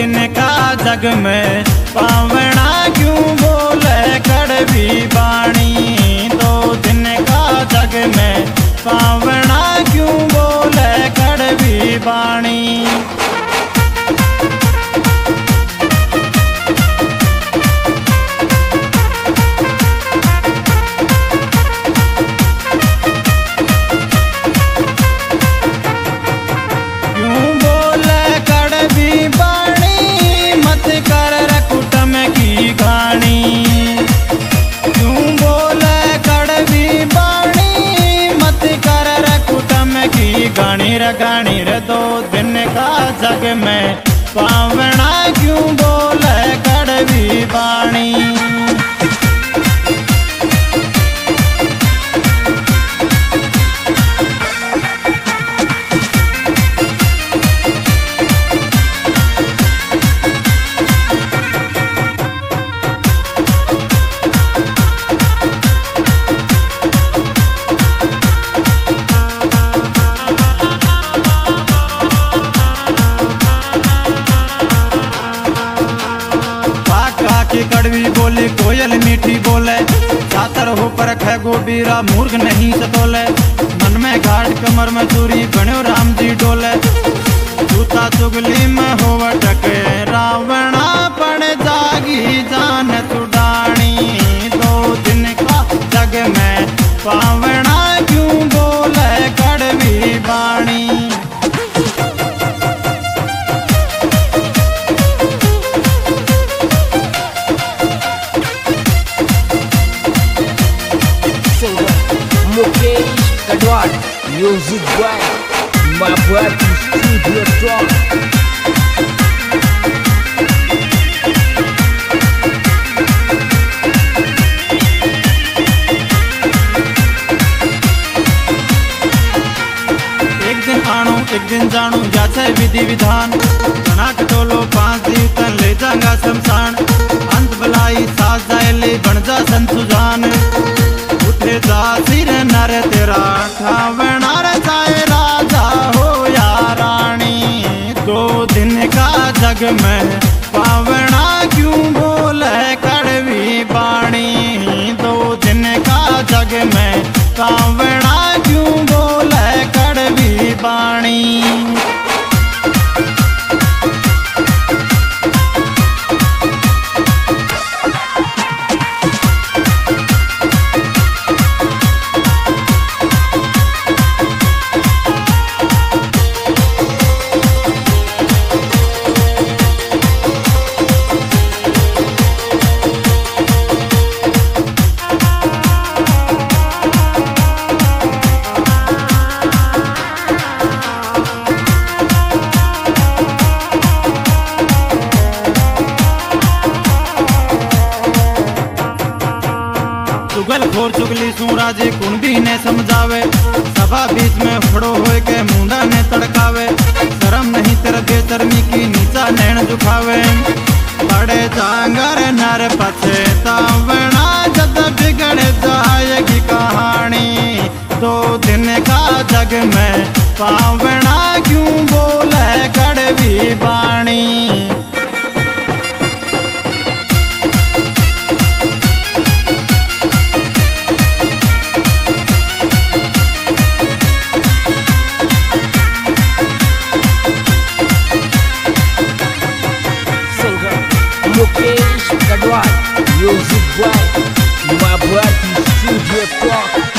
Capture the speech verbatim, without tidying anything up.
दिन का जग में पावना क्यों बोले कड़वी बाणी। दो दिन का जग में पावना क्यों बोले कड़वी बाणी। गानी रे गानी रे दो दिन का जग में पावना क्यों बोले कड़वी बाणी। कड़वी बोले कोयल मीठी बोले चातर हो पर खे गोबीरा मूर्ख नहीं सतोले। मन में घाट कमर में चूरी बण्यो राम जी डोले। जूता चुगली में हो टके रावणा पण जागी जान तुडानी। दो दिन का जग में पावना क्यों बोले कड़वी बाणी। Mukesh Katwal music by mafia studio talk. एक दिन आणु एक दिन जानू या छे विधि विधान। कनाक टोलो पांच दी तन ले जांगा शमशान। अंत बलाई सास जाए ले बन जा संसुजान। उठे जा सिर नर तेरा ठावना रे जाए राजा हो या रानी। दो दिन का जग में पावना क्यों बोले कड़वी बाणी। दो दिन का जग में पावना क्यों बोले कड़वी बाणी। चुगल खोर चुगली सूरा जी कुंडी ने समझावे। सभा बीच में खड़ो होए के मुंडा ने तड़कावे। शर्म नहीं तेरे बेशर्मी की नीचा नैन झुकावे। बड़े जांगर नर पछतावना जद बिगड़ जाएगी कहानी। दो दिन का जग में पावना क्यों बोले कड़वी बाणी। Mukesh Katwal music by mafia studio talk.